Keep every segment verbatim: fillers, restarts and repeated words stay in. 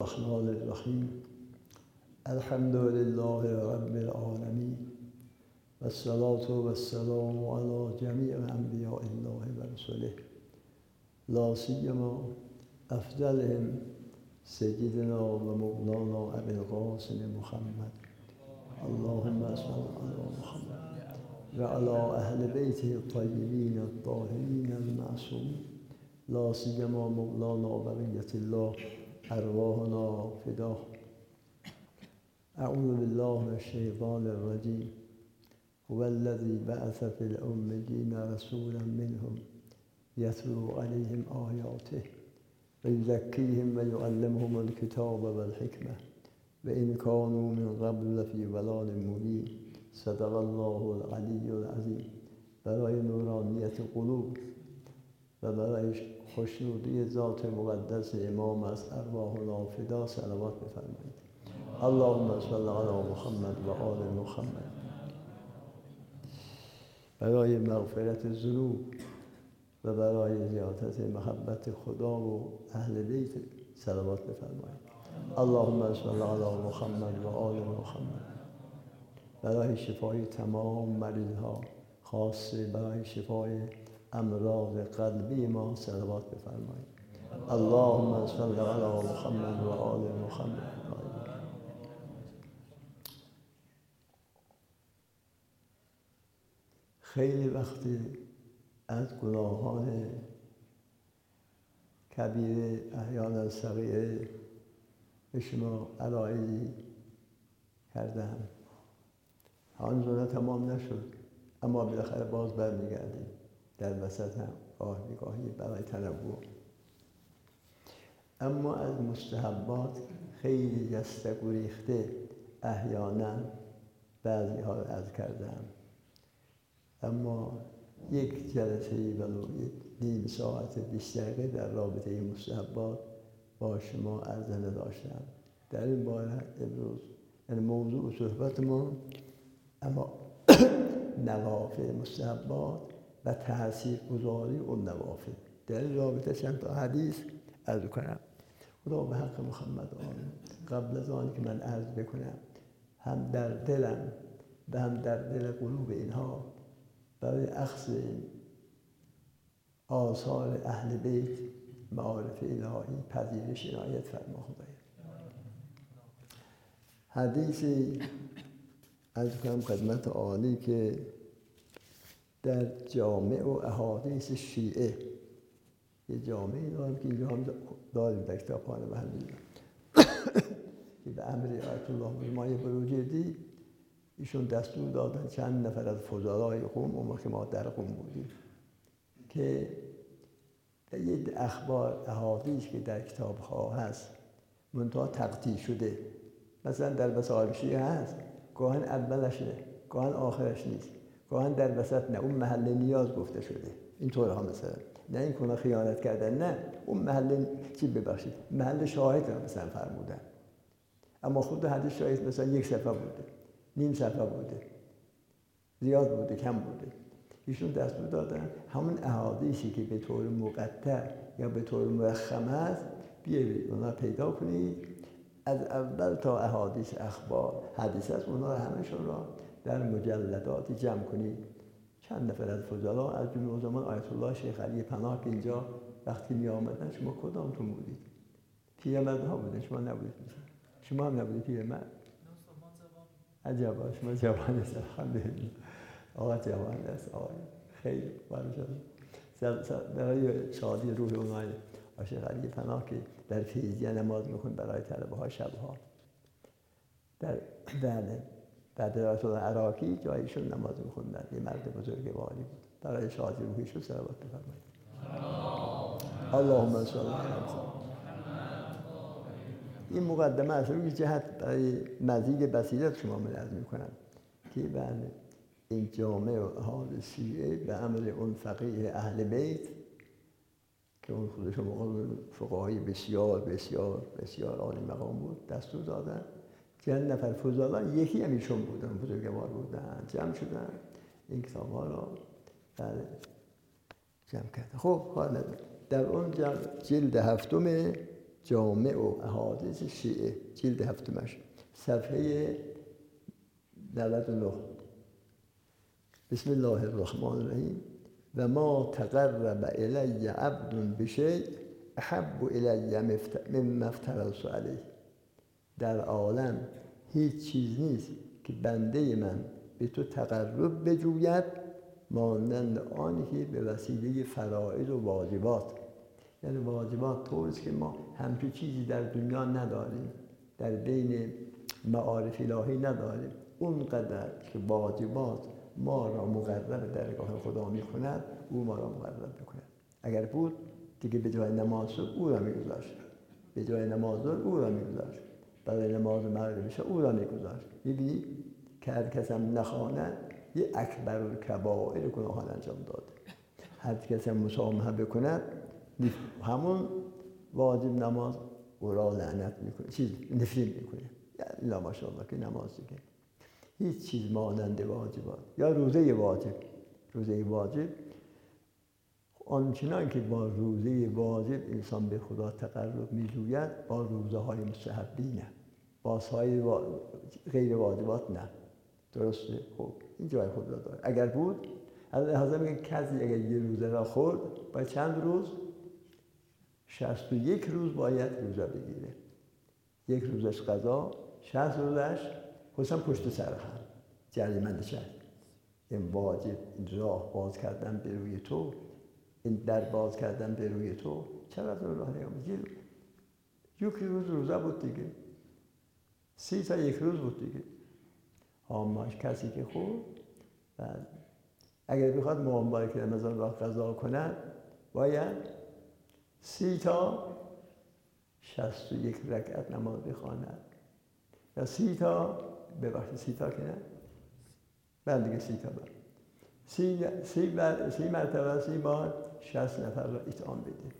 الرحمن الرحیم الحمد لله رب العالمین والصلاة والسلام علی جمیع انبیاء الله و رسله لا سیما افضلهم سیدنا و مولانا ابی القاسم محمد اللهم صل علی محمد و علی اهل بیته الطیبین الطاهرین المعصومین لا سیما مولانا بقیة الله ارواحنا فداه. اعوذ بالله من الشیطان الرجیم هو الذی بعث فی الأميین رسولا منهم یتلو علیهم آیاته و یزکیهم و یعلمهم الکتاب و الحکمة و ان کانوا من قبل لفی ضلال مبین. صدق الله العلی العظیم. برای نورانیت قلوب و برای خوشنودی ذات مقدس امام از ارواحنا فدا صلوات بفرمایید. اللهم صل علی محمد و آل محمد. برای مغفرت ذنوب و برای زیادت محبت خدا و اهل بیت صلوات بفرمایید. اللهم صل علی محمد و آل محمد. برای شفای تمام مریضها، خاصه برای شفای امراض قلبی ما صلوات بفرمایید. اللهم صل علی محمد و آل محمد. خیلی وقتی از گناهان کبیره احیانا صغیره به شما علایلی کردم، هنوز تمام نشد، اما بالاخره باز برمیگردیم در وسط هم گاهی گاهی برای تنوع. اما از مستحبات خیلی جسته گریخته احیانا بعضی ها رو عرض کردم، اما یک جلسه ولو نیم ساعت بیست دقیقه در رابطه مستحبات با شما عرض نداشتم. در این باره امروز یعنی موضوع صحبت ما اما نوافل مستحبات و تاثیرگذاری اون نوافل. در این رابطه چند تا حدیث عرض کنم. خدا به حق محمد آمین. قبل از آن که من عرض بکنم، هم در دلم و هم در دل قلوب اینها برای اخذ آثار اهل بیت معارف الهی پذیرش عنایت فرما خدایا. حدیثی عرض کنم خدمت عالی که در جامع و احادیث شیعه، یه جامعی دارم که اینجا هم داریم در کتابخانه محلی که به امر آیت الله مایه بروجردی ایشون دستور دادن چند نفر از فضلای قوم، اون که ما در قوم بودیم، که یه اخبار احادیث که در کتاب ها هست منتها تقطیع شده، مثلا در بصائر شیعه هست، گاهن اولشه گاهن آخرش نیست، گاهن در وسط نه، اون محل نیاز گفته شده اینطور ها، مثلا نه این کنه خیانت کردن، نه اون محل چی ببخشید محل شاهد را مثلا فرمودن، اما خود حدیث شاهد مثلا یک صفحه بوده، نیم صفحه بوده، زیاد بوده، کم بوده. ایشون دستور دادن همون احادیثی که به طور مقطع یا به طور مرخم است بیایید اونا پیدا کنید، از اول تا احادیث اخبار حدیث است اونا همشون را در مجلدات جمع کنید. چند نفر از فضلا از جمله زمان آیت الله شیخ علی پناه که اینجا وقتی می آمدن، شما کدامتون بودید؟ پیرمردها بودن، شما نبودید؟ شما هم نبودید پیرمرد؟ عجبا شما جوان است. الحمدلله آقا جوان است. آقا خیلی بارشان برای شادی روح اونای شیخ علی پناه که در فیضیه نماز میخوند برای طلبه ها شبها در بله بعد آیت الله عراقی جایشون نماز میخوندن، یه مرد بزرگواری بود. برای شادی روحیشون صلوات بفرمایید. اللهم صل علی محمد. این مقدمه از روی جهت برای مزید بصیرت شما من عرض میکنم که بله این جامعه و احادیث شیعه به امر اون فقیه اهل بیت که اون خودشون فقهای بسیار بسیار بسیار عالی مقام بود، دستور دادن چند نفر فضلا، یکی هم ایشون بودن، بزرگوار بودن، جمع شدن این کتاب ها را بله جمع کردن. خب حالا در اون جلد هفتم جامع و احادیث شیعه جلد هفتمش صفحه نود و نه. بسم الله الرحمن الرحیم و ما تقرب الی عبد بشیء احب الی مما افترضت علیه. در عالم هیچ چیز نیست که بنده من به تو تقرب بجوید مانند آنی که به وسیله فرائض و واجبات، یعنی واجبات طوریست که ما همچون چیزی در دنیا نداریم، در بین معارف الهی نداریم. اونقدر که واجبات ما را مقرب درگاه خدا می‌کند، او ما را مقرب می‌کند. اگر بود دیگه به جای نماز او را می‌گذاشت، به جای نماز او را می‌گذاشت، برای نماز مغربش او را می‌گذاشت. می‌بینی که هر کس هم نخواند یه اکبر الکبائر گناهان انجام داده. هر کس هم مسامحه بکند همون واجب نماز او را لعنت میکنه، چیز نفرین میکنه. الا ماشاءالله که نماز دیگه هیچ چیز مانند واجبات یا روزه واجب. روزه واجب آنچنان که با روزه واجب انسان به خدا تقرب میجوید، با روزه های مستحبی نه، با سایر غیر واجبات نه. درسته؟ خب این جای خود را داره. اگر بود از لحاظه میگه کسی اگر یه روزه را خورد باید چند روز؟ شصت و یک روز باید روزه بگیره. یک روزش قضا، شصت روزش خصوصا پشت سر هم جریمه شد. این واجب، این راه باز کردن به روی تو، این در باز کردن به روی تو، چقدر راه نیامد. یک روز روزه بود دیگه، سی تا یک روز بود دیگه. هماش کسی که خورد بعد اگر بخواد مبارک رمضان را قضا کند باید سی تا شصت و یک رکعت نماز بخواند یا سی تا ببخشید سی تا که نه بعد دیگه سی تا بعد سی, سی, بر سی مرتبه سی بار شصت نفر را اطعام بده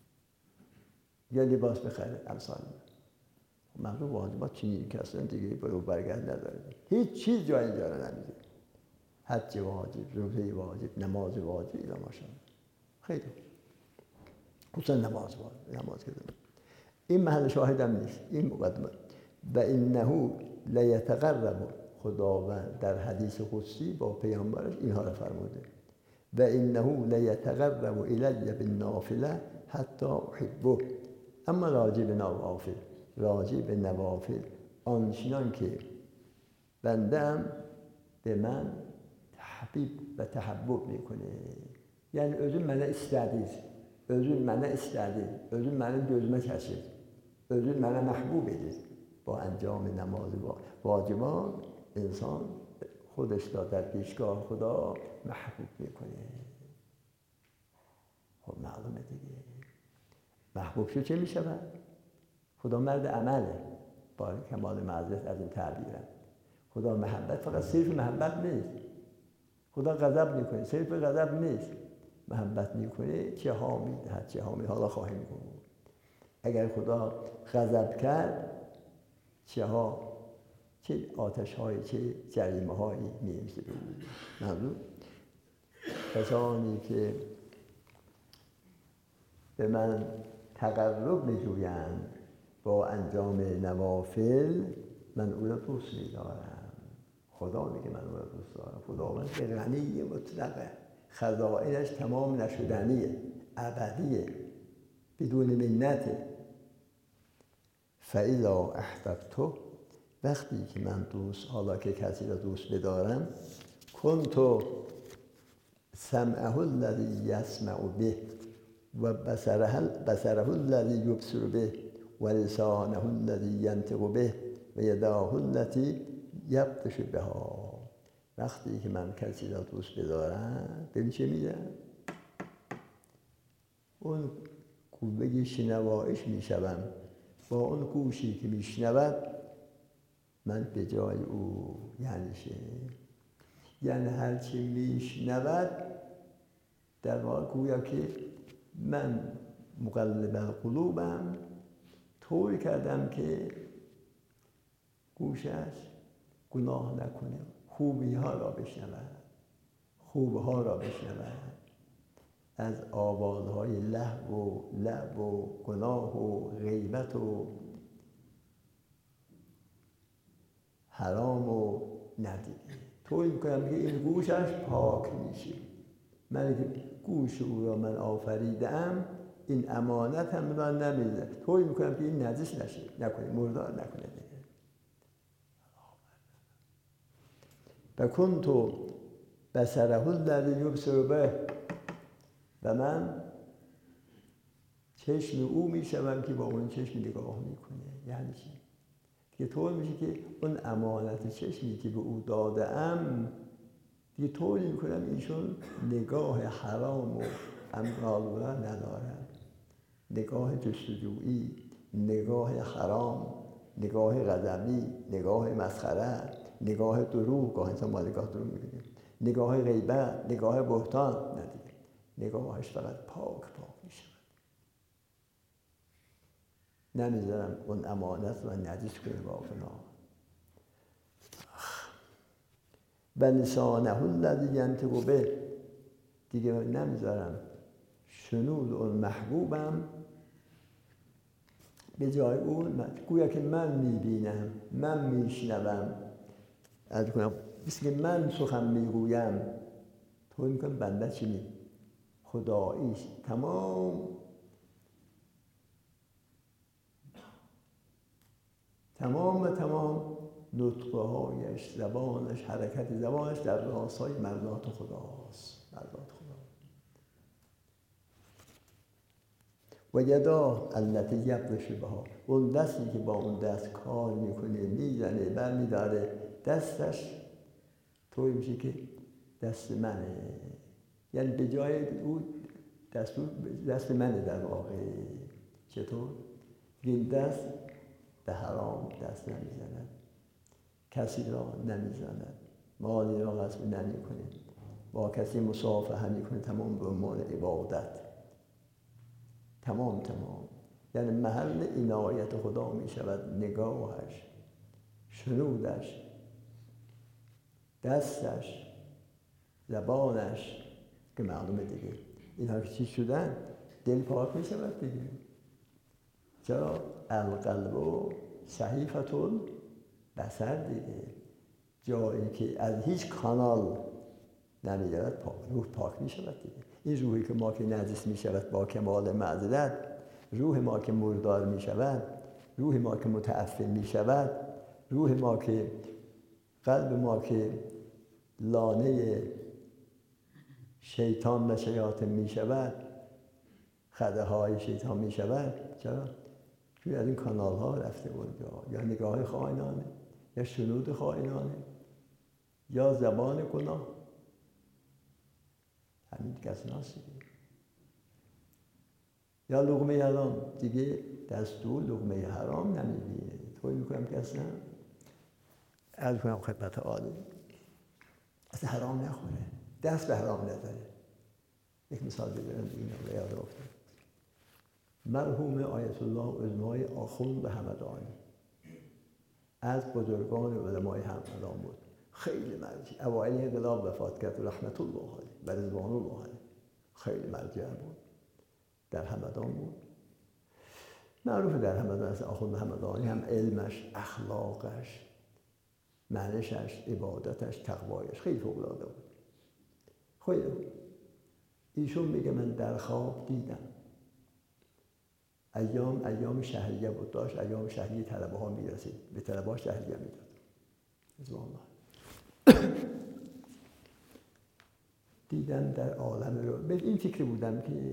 یا لباس بخره امثال. مردم واجبات چنین که اصلا دیگه برو برگرد نداره. هیچ چیز جای اینجا را نمیده. حج واجب، روزه واجب، نماز واجب، اینا ماشاءالله خیلی خصوصا نماز واجب، نماز کردن. این محل شاهدم نیست، این مقدمه. و انه لیتقرب، خداوند در حدیث قدسی با پیامبرش اینها را فرموده. و انه لیتقرب الی بالنافله حتی احبه. اما راجع به نوافل، راجع به نوافل آنچنان که بندم به من تحبیب و تحبب میکنه، یعنی özün mənə istədir, özün mənə istədir, özün mənim gözümə kəsir, özün mənə محبوب edir. با انجام نماز واجبات انسان خودش را در پیشگاه خدا محبوب میکنه. خب معلومه دیگه محبوب شو چه میشود؟ خدا مرد عمله، با کمال معذرت از این تعبیرم. خدا محبت فقط صرف محبت نیست، خدا غضب میکنه، صرف غضب نیست، محبت میکنه چه ها میدهد چه ها میدهد. حالا خواهیم گفت اگر خدا غضب کرد چه ها، چه آتش های، چه جریمه هایی میمیسه به او. منظور کسانی که به من تقرب میجویند با انجام نوافل، من او را دوست می‌دارم. خدا میگه من او را دوست دارم. خداوند غنی مطلقه، خزائنش تمام نشدنیه، ابدیه، بدون منته. فاذا احببته، وقتی که من دوست، حالا که کسی را دوست بدارم، کنت سمعه الذی یسمع به و بصره بصره الذی یبصر به و لسانه الذی ینطق به و یداه التي یبطش بها. وقتی که من کسی را دوست بدارم ببین چه میگم، اون قوه شنوایش میشوم، با اون گوشی که میشنود من به جای او. یعنی چه؟ یعنی هرچی میشنود در واقع گویا که من مقلب القلوبم طوری کردم که گوشش گناه نکنه، خوبی ها را بشنود، خوب ها را بشنود. از آوازهای لهو و لعب و گناه و غیبت و حرام و ندیده. طوری میکنم که این گوشش پاک میشه. من که گوش او را من آفریدم، این امانت هم را نمیده. طوری میکنم که این نجس نشه، نکنه، مردار نکنه دیگه. و کنت بصره الذی یبصر به، و من چشم او میشوم که با اون چشم نگاه میکنه. یعنی چی؟ که طور میشه که اون امانت چشمی که به او داده ام دیگه طوری میکنم ایشون نگاه حرام و اموال را ندارن، نگاه جستجویی، نگاه حرام، نگاه غضبی، نگاه مسخره، نگاه دروغ، گاه انسان ما نگاه دروغ میکنیم، نگاه غیبت، نگاه بهتان ندید. نگاهش فقط پاک پاک میشه. نمیذارم اون امانت رو نجس کنه با گناه. و لسانه الذی ینطق به، دیگه نمیذارم شنود اون محبوبم به جای اون، گویا که من میبینم، من میشنوم، از کنم مثل که من سخن میگویم. طور میکنم بنده چی می خداییش تمام تمام و تمام نطقهایش، زبانش، حرکت زبانش در راستای مرضات خداست. مرضات خدا. و یدا التي یبطش بها، اون دستی که با اون دست کار میکنه، میزنه، برمیداره، دستش طوری میشه که دست منه. یعنی به جای او دست, دست منه در واقع. چطور؟ این دست به حرام دست نمیزند، کسی را نمیزند، مالی را غصب نمیکنه، با کسی مصافحه میکنه، تمام به عنوان عبادت. تمام تمام یعنی محل عنایت خدا میشود نگاهش، شنودش، دستش، زبانش، که معلومه دیگه اینها که چی شدن دل پاک میشود دیگه. چرا؟ القلب و صحیفة البصر دیگه، جایی که از هیچ کانال نمیگرد پاک، روح پاک میشود دیگه. این روحی که ما که نجس میشود با کمال معذرت، روح ما که مردار میشود، روح ما که متعفن میشود، روح ما که قلب ما که لانه شیطان و شیاطین میشود، خده های شیطان میشود. چرا؟ چون از این کانال ها رفته اونجا، یا نگاه خائنانه، یا شنود خائنانه، یا زبان گناه. همین کسی ناسیده. یا لقمه حرام، دیگه دستور لقمه حرام نمیبینه. طوری میکنم که اصلا عرض کنم خدمت عالی اصلا حرام نخوره، دست به حرام نداره. یک مثال بزنم این رو یاد افتاد. مرحوم آیت الله عظمای آخوند همدانی از بزرگان علمای همدان بود. خیلی مرجع، اوایل انقلاب وفات کرد رحمت الله علیه و رضوان الله علیه. خیلی مرجع بود، در همدان بود، معروف در همدان است. آخوند همدانی هم علمش، اخلاقش، معنیشش، عبادتش، تقوایش خیلی فوق‌العاده بود. خیلی ایشون میگه من در خواب دیدم، ایام ایام شهریه بود، داشت ایام شهریه طلبه ها میرسید، به طلبه ها شهریه میداد. رضوان الله دیدم در عالم رو، به این فکر بودم که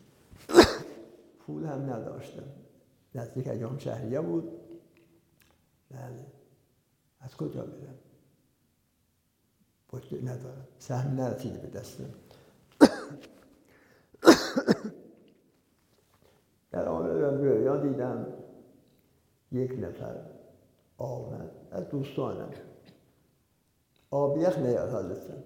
پول هم نداشتم، نزدیک ایام شهریه بود. بله، از کجا بدم؟ بودجه ندارم، سهم نرسیده به دستم. در عالم رویا دیدم یک نفر آمد از دوستانم، آب یخ نیاد حالتم،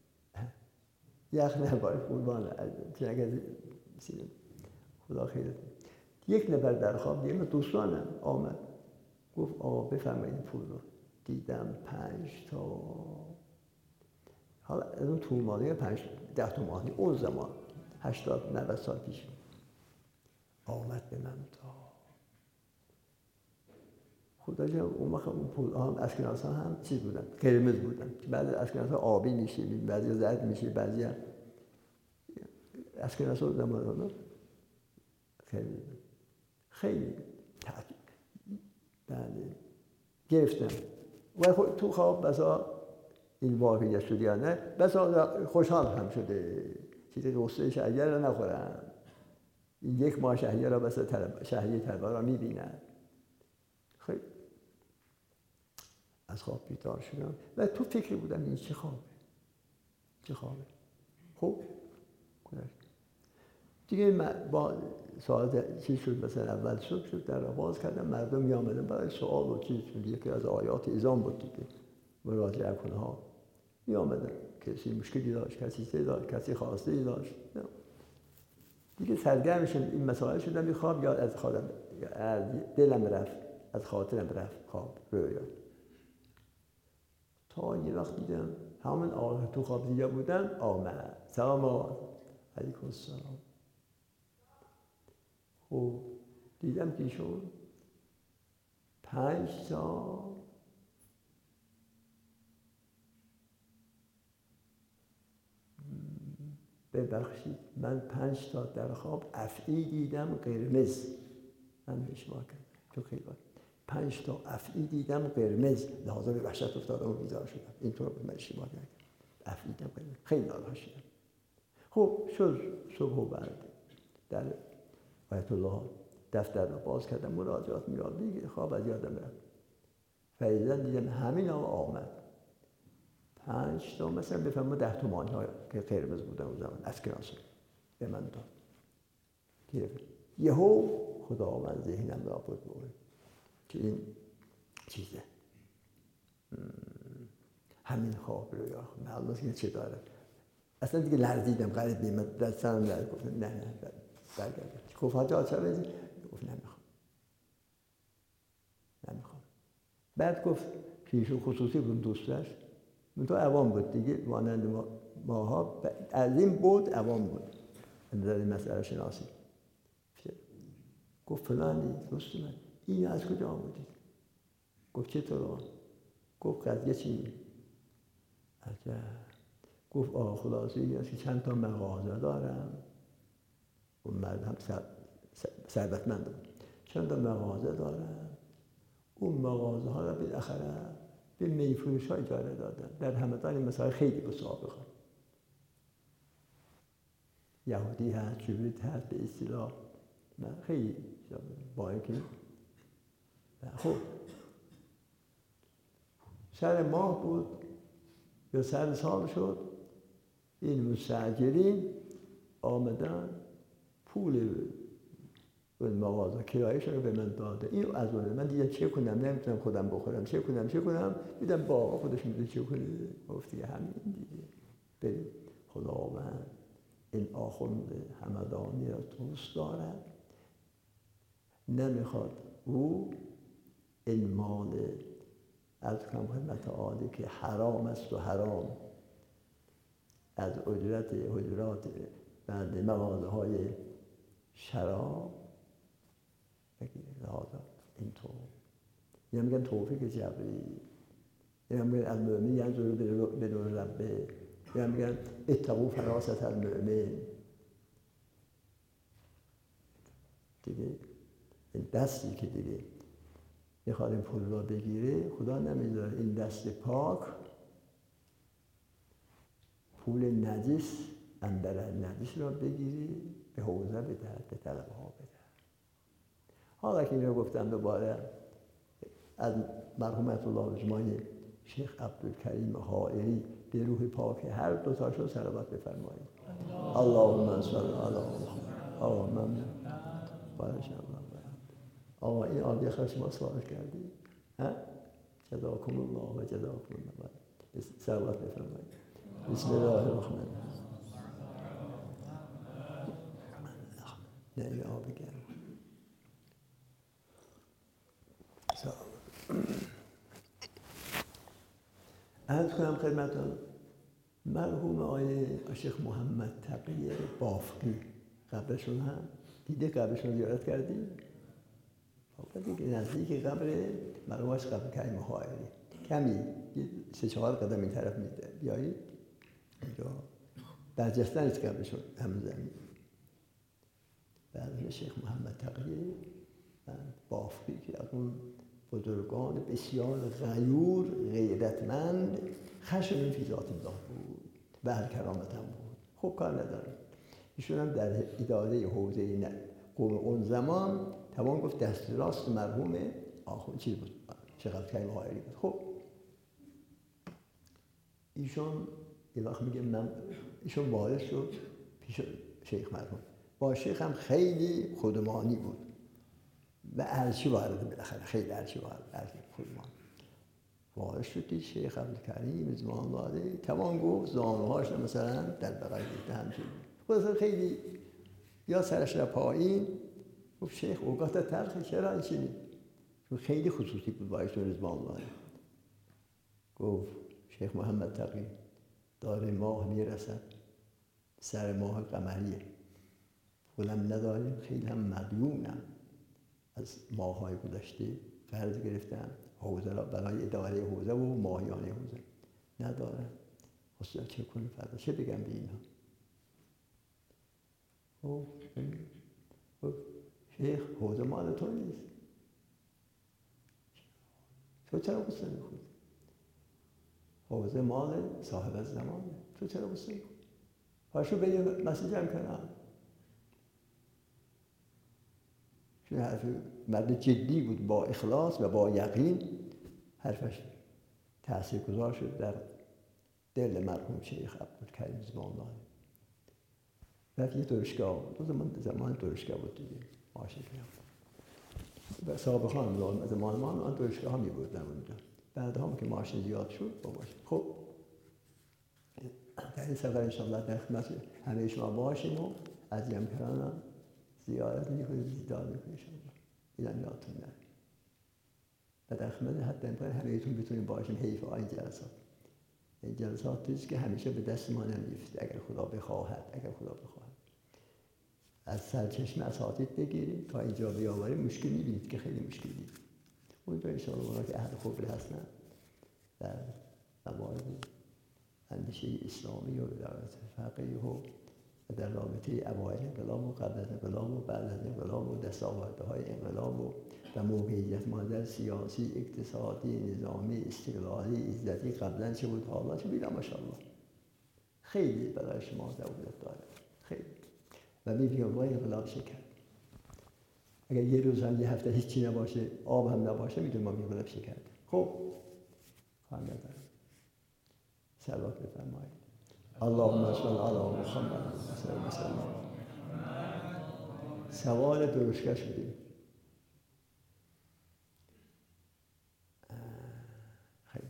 یخ نباید قربان چون اگر خدا خیرت. یک نفر در خواب دیدم دوستانم آمد گفت آقا بفرمایید پول رو. دیدم پنج تا، حالا از اون تومانی پنج ده تومانی اون زمان هشتاد نود سال پیش آمد به ممتا. خدا جان اون موقع اون پول هم اسکناس ها هم چیز بودن، قرمز بودن. بعضی اسکناس ها آبی میشه، بعضی زرد میشه، بعضی اسکناس ها زمان ها خیلی خیلی تعجب بله گرفتم. و تو خواب بسا این واقعیت شد یا نه، بسا خوشحال هم شده چیزی قصه شهریه را نخورم. این یک ماه شهریه را بسا شهریه طلبه را میبینن. خیلی از خواب بیدار شدم و تو فکر بودم این چه خوابه چه خوابه. خب دیگه با ساعت چی شد، مثلا اول صبح شد، در را باز کردم، مردم می آمدن برای سوال و چیز، یکی از آیات ایزان بود دیگه، مراجعه کنه ها می آمدن، کسی مشکلی داشت، کسی چیزی داشت، کسی خواسته ای داشت. دیگه سرگرم شدم این مسائل شدم. این خواب یاد از خودم از دلم رفت، از خاطرم رفت خواب رویا. تا یه وقت دیدم همون آقا تو خواب دیده بودم آمد. سلام علیکم السلام. خب دیدم که ایشون پنج تا ببخشید من پنج تا در خواب افعی دیدم قرمز. من اشتباه کردم تو خیلی بار پنج تا افعی دیدم قرمز، لحاظا به وحشت افتادم و بیدار شدم. اینطور به من اشتباه کردم، افعی دیدم قرمز، خیلی ناراحت شدم. خب شد صبح و بعد در آیت الله دفتر رو باز کردم، مراجعات میاد دیگه، خواب از یادم رفت. فعلا دیدم همین ها آمد پنج تا مثلا بفهمم ده تومانی ها که قرمز بودن اون زمان اسکناس به من داد. یهو خداوند ذهنم را بود بود که این چیزه همین خواب رو یا معلومه که چه داره. اصلا دیگه لرزیدم، قریب بیمه در سرم لرز. گفتم نه نه برگردم. گفت حاجا چه بزی؟ گفت نمیخوام نمیخوام. بعد گفت که ایشون خصوصی بود دوستش، من تو عوام بود دیگه، مانند ما ماها از این بود عوام بود در این مسئله شناسی. گفت فلانی دوست من، این از کجا آمدید؟ گفت چطور؟ گفت قضیه چی؟ عجب. گفت آه خلاصه این است که چند تا مغازه دارم. اون مرد هم ثروتمند بود. چند تا مغازه دارم، اون مغازه ها را بالاخره به میفروش ها اجاره دادن. در همدان این مسائل خیلی به سابقه یهودی هست، جوریت هست، به اصطلاح خیلی با اینکه خب سر ماه بود یا سر سال شد، این مستاجرین آمدن پول اون مغازه کرایه‌اش رو به من داده. این از اون من دیگه چه کنم، نمیتونم خودم بخورم، چه کنم چه کنم دیدم با خودش میگه چه کنه. گفت دیگه همین دیگه بریم. خداوند این آخوند همدانی را دوست دارد، نمیخواد او این مال از کم خدمت عالی که حرام است و حرام از اجرت حجرات بند مغازه های شراب بگیره. لحاظا اینطور یا میگن توفیق جبری، یا میگن المؤمن ینظر بنور ربه، یا میگن اتقوا فراست المؤمن. دیگه این دستی که دیگه میخواد این پول را بگیره، خدا نمیذاره این دست پاک پول نجس اندر نجس را بگیری به حوزه بدهد، به طلبه ها بدهد. حالا که این رو گفتم دوباره از مرحوم آیت الله اجماعی شیخ عبدالکریم حائری به روح پاک هر دو تاشو صلوات بفرمایید. اللهم صل علی محمد. آقا ممنون. بارش الله. آقا این آبی خرش ما سوال کردی؟ ها؟ جزاکم الله و جزاکم الله. صلوات بفرمایید. بسم الله الرحمن الرحیم. نه این آبی گرم. عرض کنم خدمتتون مرحوم آقای شیخ محمد تقی بافقی قبرشون هم دیده، قبرشون زیارت کردی؟ خب دیگه نزدیک قبر مرحومش قبر کریم حائری کمی سه چهار قدم این طرف میده بیایید اینجا برجستن است قبرشون هم زمین. بعد شیخ محمد تقی بافقی که از اون بزرگان بسیار غیور غیرتمند خشم فی ذات الله بود و اهل کرامت هم بود. خوب کار نداره. ایشون هم در اداره حوزه قوم اون زمان توان گفت دست راست مرحوم آخوند چیز بود، شیخ عبدالکریم حائری بود. خب ایشون یه وقت میگه من ایشون وارد شد پیش شیخ مرحوم. با شیخ هم خیلی خودمانی بود و ارچی وارد بالاخره خیلی ارچی وارد ارچی خودمان وارد شد. شیخ عبدالکریم زمان الله توان گفت زانوهاش مثلا در برای دیده همچین خود خیلی یا سرش را پایین. گفت شیخ اوقات تلخ چرا اینچینی؟ چون خیلی خصوصی بود با ایشون رضوان الله. گفت شیخ محمد تقی داره ماه میرسد، سر ماه قمریه، پولم نداریم، خیلی هم مدیونم، از ماه‌های گذشته قرض گرفتم حوزه را برای اداره حوزه و ماهیانه حوزه ندارم، اصلا چه کنم فردا چه بگم به اینا؟ او شیخ حوزه مال تو نیست، تو چرا قصه میخوری؟ حوزه مال صاحب الزمانه، تو چرا قصه میخوری؟ پاشو به یه مسیج هم کنم. چون حرف مرد جدی بود با اخلاص و با یقین، حرفش تاثیرگذار شد در دل مرحوم شیخ عبدالکریم زمان الله. بعد یه دانشگاه بود، زمان زمان دانشگاه بود دیگه، عاشق و سابقان زمان ما آن دانشگاه ها می بردن اونجا. بعد هم که معاش زیاد شد باباش. خب در این سفر انشاءالله در خدمت همه شما باشیم و از یمکران زیارت میکنیم، دیدار میکنیم انشاءالله. اینم یادتون نره. و در خدمت حتی امکان همه‌تون بتونیم باشیم. حیف این جلسات. این جلسات چیزی که همیشه به دست ما نمیفته اگر خدا بخواهد، اگر خدا بخواهد. از سرچشمه اساتید بگیریم تا اینجا بیاوریم. مشکل میبینید که خیلی مشکلی. اونجا انشاءالله اونا که اهل خبره هستن در موارد اندیشه اسلامی و در فقیه و در رابطه اوایل انقلاب و قبل از انقلاب و بعد از انقلاب و دستاوردهای انقلاب و در موقعیت مادر سیاسی، اقتصادی، نظامی، استقلالی، عزتی قبلا چه بود حالا چه بیدم ماشاءالله خیلی برای شما ضرورت داره، خیلی. و می‌بینیم وای انقلاب شکر. اگر یه روز هم یه هفته هیچی نباشه، آب هم نباشه، میدونم ما انقلاب شکر. خب کار نداره. صلوات بفرمایید. اللهم صل علی محمد صلی الله علیه و سوال درشکه شدیم. خیلی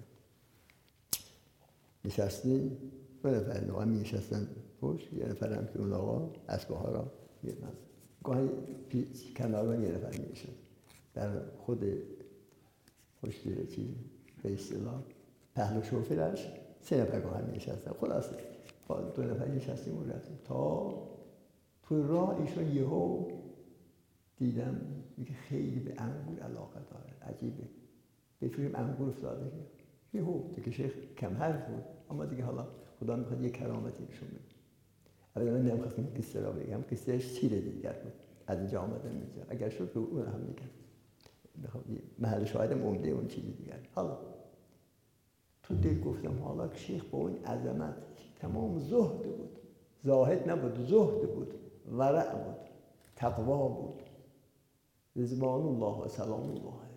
نشستیم، دو نفر نوعا می نشستن پشت، یه نفر هم که اون آقا اسبه ها را میرمند. گاهی کنار یه نفر می نشست. در خود پشت چیز به اصطلاح پهلو شوفرش سه نفر گاهی می نشستن. خلاصه دو نفر نشستیم و رفتیم تا تو راه ایشون یهو دیدم میگه خیلی به انگور علاقه داره، عجیبه. به فیلم انگور افتاده یهو دیگه شیخ کم حرف بود، اما دیگه حالا خدا میخواد یه کرامتی نشون بده. البته من نمیخواستم قصه را بگم، قصهش چیز دیگر بود. از اینجا آمدم اینجا، اگر شد به اون هم میگم. محل شاهدم عمده اون چیز دیگر. حالا تو دل گفتم حالا که شیخ با اون عظمت تمام زهد بود، زاهد نبود، زهد بود، ورع بود، تقوا بود، رضوان الله و سلام الله علیه.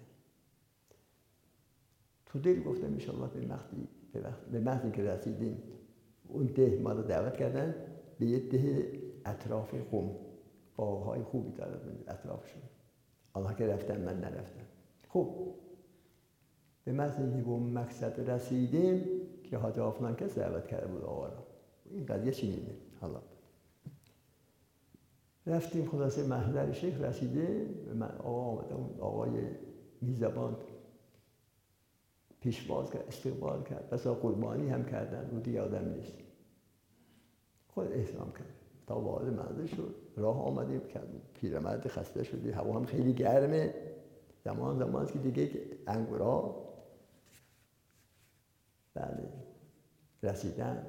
تو دل گفتم انشاءالله به وقتی به وقتی که رسیدیم اون ده ما رو دعوت کردن به یه ده اطراف قم، باغ‌های خوبی داره اطرافشون. آنها که رفتن من نرفتم. خب به محض که به اون مقصد رسیدیم که حاج آفلان کس دعوت کرده بود آقا را. این قضیه چی می‌بینه؟ حالا رفتیم خلاصه محضر شیخ رسیده، من آقا آمده، اون آقای میزبان پیشواز کرد، استقبال کرد، بسا قربانی هم کردن، رو دیگه آدم نیست. خود احترام کرد تا وارد منزل شد. راه آمدیم که پیرمرد خسته شدی، هوا هم خیلی گرمه. زمان زمان است که دیگه انگورا بله رسیدن.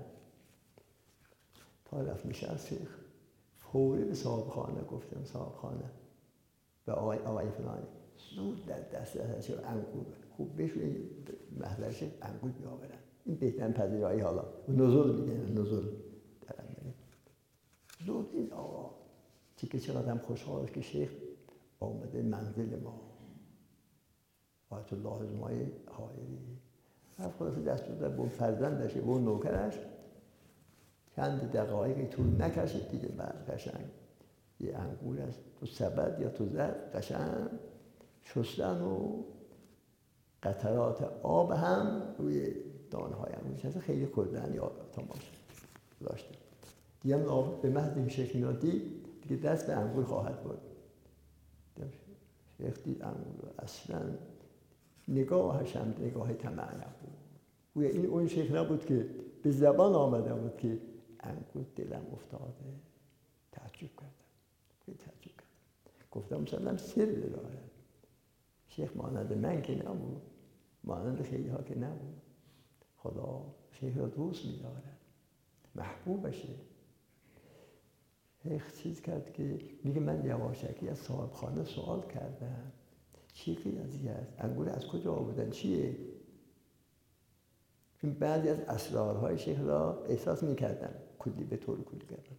تا رفت نشست شیخ، فوری به صاحب خانه گفتم صاحب خانه به آقای آقای فلانی زود در دست دستش انگور خوب بشوی محضرش انگور بیاورن. این بهترین پذیرایی. حالا نزول میگن نزول در میگن زود این آقا چه چقدر هم خوشحال که شیخ آمده منزل ما. آیت الله ازمای حائری رفت خلاصه دست داد به فرزندش به اون نوکرش. چند دقایقی طول نکشید دیگه بعد قشنگ یه انگور از تو سبد یا تو زد قشنگ شستن و قطرات آب هم روی دانه های انگور نشسته. خیلی کردنی تماش داشته. دیگه هم به محض این شیخ میادی دیگه دست به انگور خواهد برد. شیخ دید انگور اصلا نگاهش هم نگاه طمع نبود. گویا این اون شیخ نبود که به زبان آمده بود که انگور دلم افتاده. تعجب کردم. خیلی تعجب کردم. گفتم مثلا سر داره. شیخ مانند من که نبود. مانند خیلی ها که نبود. خدا شیخ را دوست می‌دارد. محبوبشه. شیخ چیز کرد که میگه من یواشکی از صاحب خانه سوال کردم. چیقی از این است؟ انگور از کجا آوردن؟ چیه؟ چون بعضی از اسرارهای شیخ را احساس میکردم. کلی به طور کلی کردم.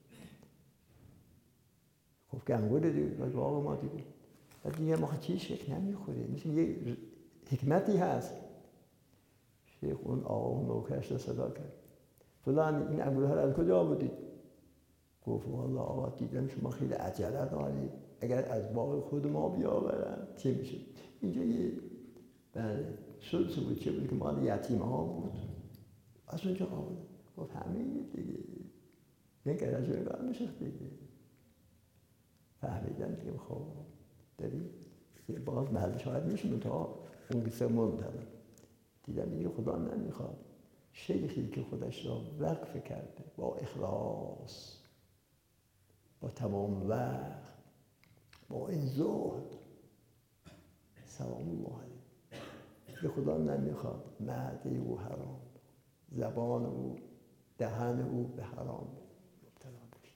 خب که انگور دیگه آقا ما دیگه و دیگه ما چیز شیخ نمیخوره. مثل یه حکمتی هست. شیخ اون آقا اون نوکرش را صدا کرد. فلان این انگورها را از کجا آوردید؟ گفت والله آقا دیدم شما خیلی عجله دارید. اگر از باغ خود ما بیاورن چه میشه؟ اینجا یه بله سلس بود چه بود که مال یتیم ها بود. از اونجا آورد. گفت همه دیگه این که رجوع کار میشه دیگه. فهمیدم دیگه. خب ببین باز محل شاید میشه تا اون قصه منتظر. دیدم دیگه خدا نمیخواد. شیخی که خودش را وقف کرده با اخلاص با تمام وقت با این زهد سلام الله علیه که خدا نمیخواد معده او حرام زبان او دهن او به حرام مبتلا بشه.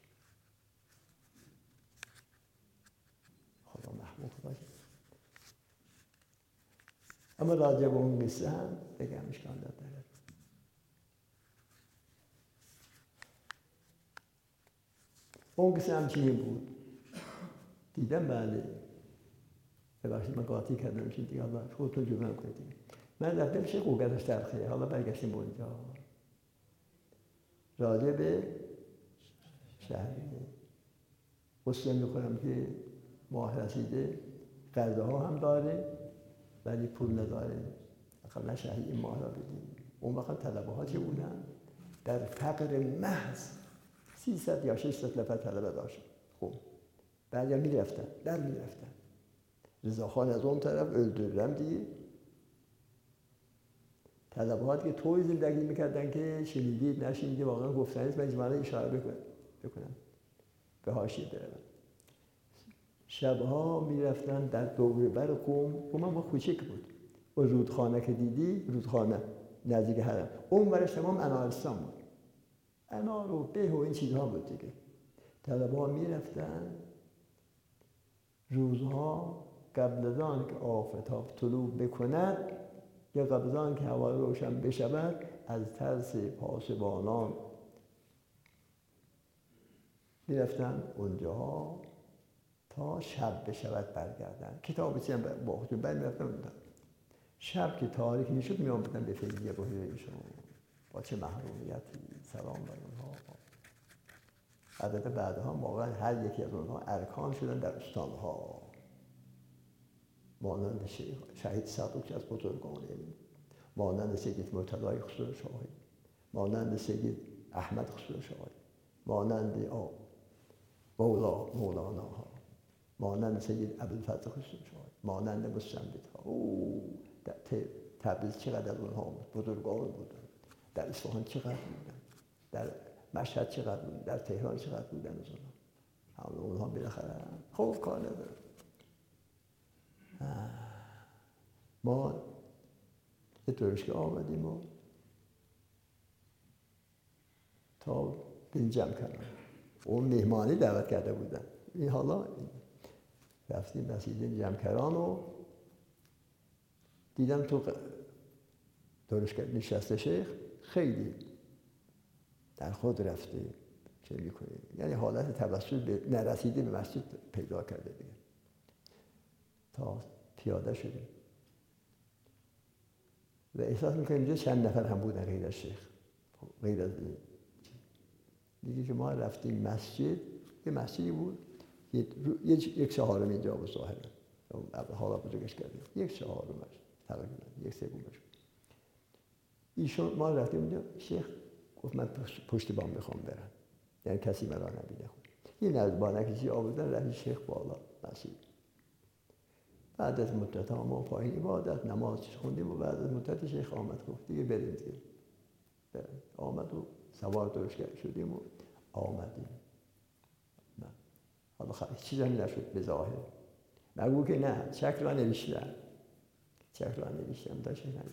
خدا محمود باشه. اما راجع به اون قصه هم بگم اشکال نداره. اون قصه هم چی بود؟ دیدم بله ببخشید من قاطی کردم چیز دیگه حالا خودتون جبران کنید دیگه. من رفتم شیخ اوگدش تلخیه. حالا برگشتیم به اونجا راجع به شهریه غسل میخورم که ماه رسیده غذاها هم داره ولی پول نداره. اقلا شهری این ماه را بدیم. اون وقت طلبه ها چه بودن؟ در فقر محض سیصد یا ششصد نفر طلبه داشت. خب بعد میرفتن در میرفتن رضاخان از اون طرف öldürürüm دیگه. طلبات که طوری زندگی میکردن که شنیدید نشنیدید واقعا گفتنیست من اجمالا اشاره بکنم بکنم به حاشیه بروم. شبها میرفتن در دور بر قوم. قوم با کوچک بود. و رودخانه که دیدی رودخانه نزدیک حرم اون برش تمام انارستان بود. انار و به و این چیزها بود دیگه. طلبها میرفتن روزها قبل از آن که آفتاب طلوع بکند یا قبل از آن که هوا روشن بشود از ترس پاسبانان میرفتن اونجا تا شب بشود برگردن. کتاب چی هم با خودشون بر میرفتن اونجا. شب که تاریک میشد می آمدن به فیضیه با ایشون. با چه محرومیتی سلام بر اونها. البته بعدها واقعا هر یکی از اونها ارکان شدن در استانها. مانند شهید صدوق از بزرگان علم، مانند سید مرتضی خسرو شاهی، مانند سید احمد خسرو شاهی، مانند مولا مولانا ها، مانند سید ابوالفضل خسرو شاهی، مانند مستملک ها. او تبریز چقدر از اونها بود. بزرگان بودن. در اصفهان چقدر بودن. در مشهد چقدر بود، در تهران چقدر بودن از اونها، همه اونها بالاخره خوب کار ندارن. ما یه دانشگاه آمدیم و تا به جمع کردن، اون مهمانی دعوت کرده بودن. این حالا رفتیم مسجد جمکران و دیدم تو دانشگاه نشسته شیخ خیلی در خود رفته چه میکنه، یعنی حالت توسل به نرسیده به مسجد پیدا کرده دیگه. تا پیاده شدیم و احساس میکنیم اینجا چند نفر هم بودن غیر از شیخ، غیر از این دیگه که ما رفتیم مسجد. یه مسجدی بود یک چهارم اینجا بود ظاهرا، حالا بزرگش کردیم، یک چهارمش تقریبا یک سومش. ایشون ما رفتیم اونجا، شیخ گفت من پشت بام میخوام برم، یعنی کسی مرا نبیده. یه نردبانک چیزی آوردن رفت شیخ بالا مسجد. بعد از مدت ها ما پایین عبادت نماز خوندیم و بعد از مدت شیخ آمد گفت دیگه بریم دیگه. بریم. آمد و سوار دانشگاه شدیم و آمدیم. حالا خیلی چیزی هم نشد به ظاهر. مگو که نه، چک را نوشتم. چک را نوشتم داشت همین.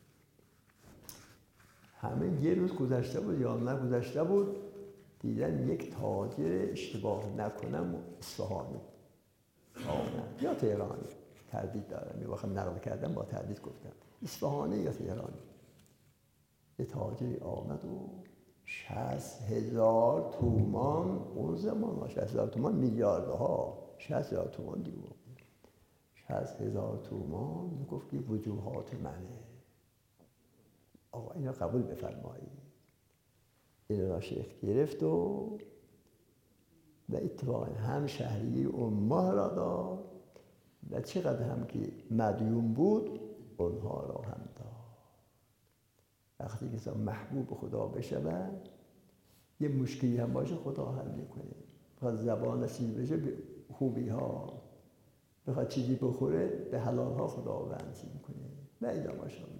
همه یه روز گذشته بود یا نه گذشته بود، دیدن یک تاجر اشتباه نکنم اصفهانی آمد یا تهرانی، تردید دارم یه وقت نقل کردم با تردید گفتم اصفهانی یا تهرانی. یه تاجری آمد و شصت هزار تومان، اون زمان شصت هزار تومان میلیاردها، شصت هزار تومان دیگه شصت هزار تومان گفت که وجوهات منه، آقا اینا قبول بفرمایید. این را شیخ گرفت و و اتفاقا هم شهری اون ماه را داد و چقدر هم که مدیون بود اونها را هم داد. وقتی که محبوب خدا بشود یه مشکلی هم باشه خدا حل میکنه. بخواد زبان نصیب بشه به خوبی ها، بخواد چیزی بخوره به حلال ها خداوند نصیب میکنه. نه اینا ماشاءالله.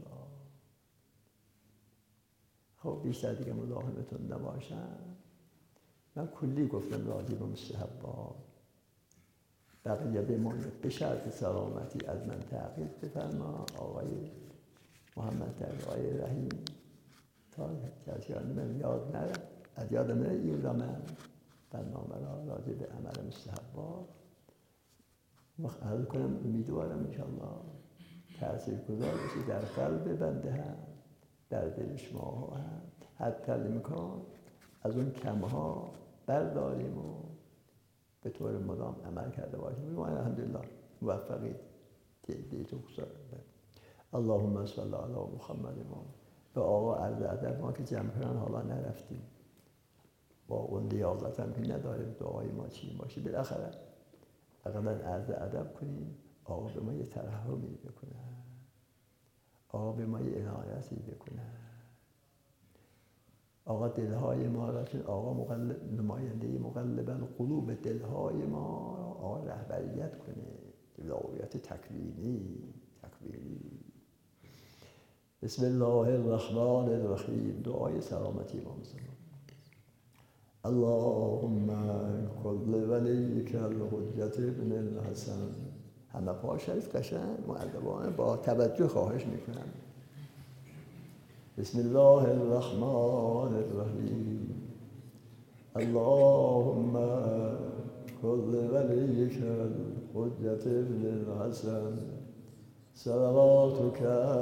خب بیشتر دیگه مزاحمتون نباشم. من کلی گفتم راجع به مستحبات، بقیه بماند به شرط سلامتی از من تعقیب بفرما آقای محمد تقی رحیم تا کسی من یاد نره، از یادم نره این را من برنامه را راجع به عمل مستحبات وقت عرض کنم. امیدوارم انشاءالله تأثیر گذار بشه در قلب بنده هم در دل شما هم، حتی امکان از اون کمها برداریم و به طور مدام عمل کرده باشیم. ما الحمدلله موفقید دیتون خسار. اللهم صل علی محمد. ما به آقا عرض ادب، ما که جمکران حالا نرفتیم با اون لیاقت هم که نداریم دعای ما چی باشه، بالاخره اقلا عرض ادب کنیم. آقا به ما یه ترحمی بکنه، آقا به ما یه عنایتی بکنه، آقا دلهای ما را چون آقا مقلب نماینده مقلب القلوب دلهای ما آقا رهبریت کنه، ولایت تکوینی تکوینی. بسم الله الرحمن الرحیم. دعای سلامتی امام زمان. اللهم کل ولیک الحجة ابن الحسن. همه پا شریف قشنگ مؤدبانه با توجه خواهش میکنم. بسم الله الرحمن الرحیم. اللهم کل ولیک الحجة ابن الحسن صلواتك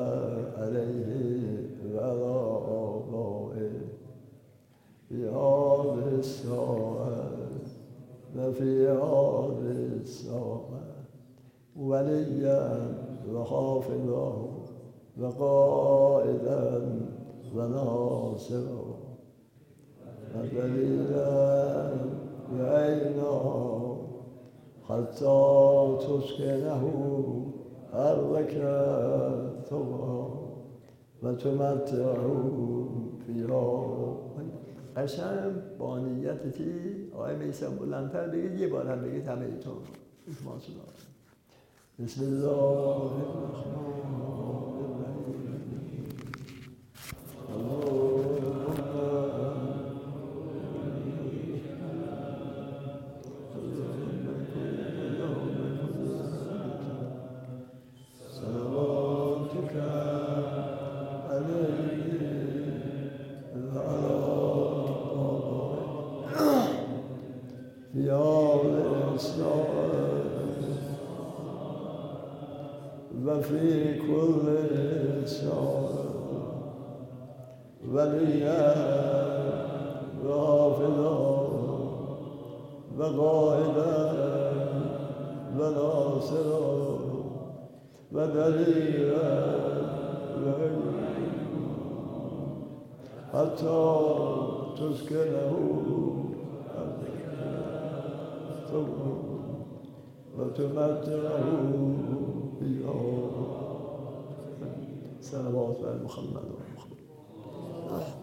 علیه و علی آبائه فی هذه الساعة و فی هذه الساعة ولیا و حافظا و قائدا و ناصرا و دلیلا و عینا حتی تسکنه أرضك طوعا وتمتعه فيها. قشنگ با نیتتی آقای میثم بلندتر بگید، یه بار هم بگید همه ایتون. بسم الله الرحمن الرحیم. اللهم في كل شهر وليا رافضا وقائدا وناصرا ودليلا حتى تسكنه وتمتعه فيها. صلوات على محمد و محمد.